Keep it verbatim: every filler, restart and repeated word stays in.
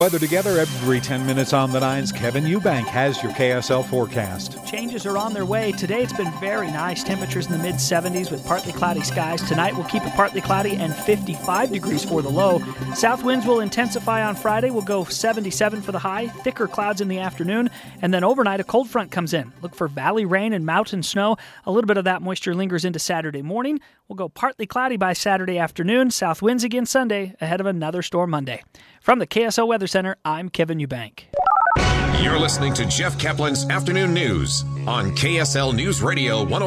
Weather together every ten minutes on the nines. Kevin Eubank has your K S L forecast. Changes are on their way. Today it's been very nice. Temperatures in the mid seventies with partly cloudy skies. Tonight we'll keep it partly cloudy and fifty-five degrees for the low. South winds will intensify on Friday. We'll go seventy-seven for the high. Thicker clouds in the afternoon. And then overnight a cold front comes in. Look for valley rain and mountain snow. A little bit of that moisture lingers into Saturday morning. We'll go partly cloudy by Saturday afternoon. South winds again Sunday ahead of another storm Monday. From the K S L Weather Center, I'm Kevin Eubank. You're listening to Jeff Kaplan's Afternoon News on K S L News Radio one oh